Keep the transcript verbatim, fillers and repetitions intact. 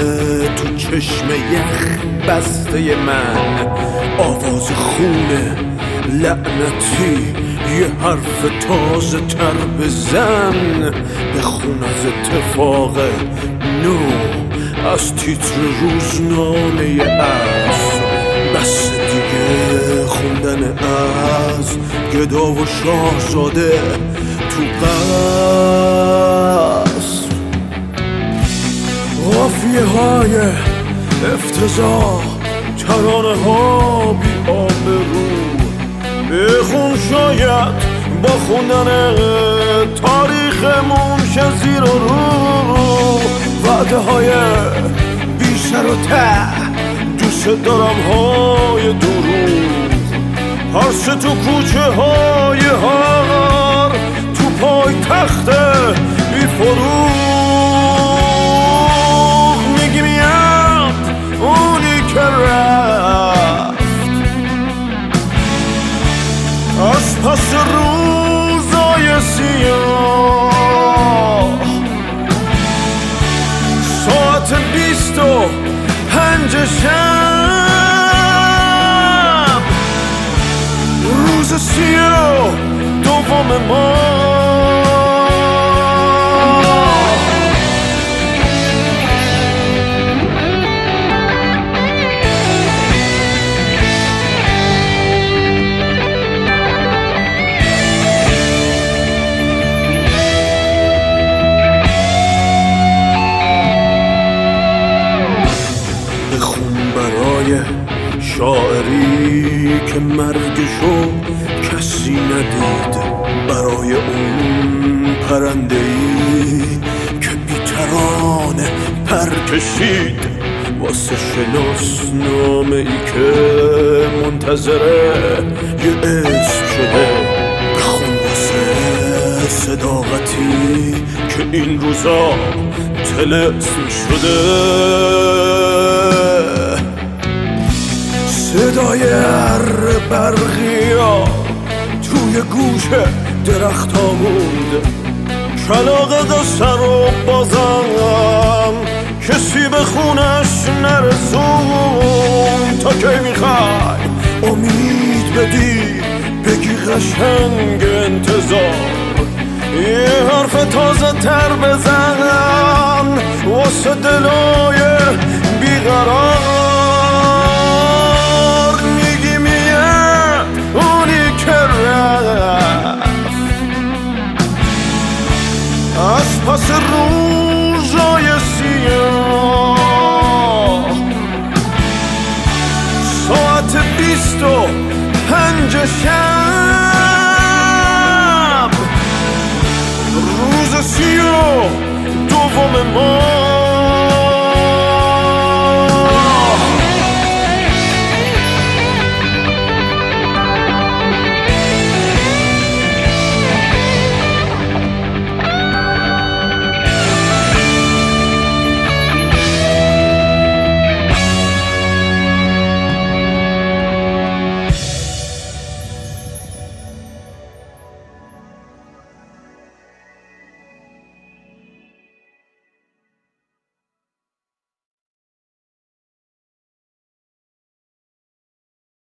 تو چشم یخ بسته من، آواز خونه لعنتی یه حرف تازه تر بزن، بخون از اتفاق نو از تیتر روزنامه عصر. بس دیگه خوندن از گدا و شاهزاده تو قصر، قافیه های افتضاح، ترانه ها بی آبرو. بخون شاید با خوندن تاریخمون شه زیر و رو، وعده های بی سر و ته، دوست دارم های دروغ، پرس تو کوچه های هار، تو پای تخت بی فروغ. میگی میاد اونی که رفت از پس روزای سیاه، ساعت بیست و پنج شب، روز سی و دوم ما. شاعری که مرگشو کسی ندید، برای اون پرنده‌ای که بی‌ترانه پر کشید، واسه شناسنامه ای که منتظره یه اسم شده. بخون واسه صداقتی که این روزا طلسم شده. صدای هر برقیا توی گوش درخت ها موند، کلاغ سر و بازم کسی به خونش نرسون. تا کی میخوای امید بدی بگی قشنگ انتظار، یه حرف تازه تر بزن واسه دلای بیقرار. از پس روزای سیاه، ساعت بیست و پنج شب.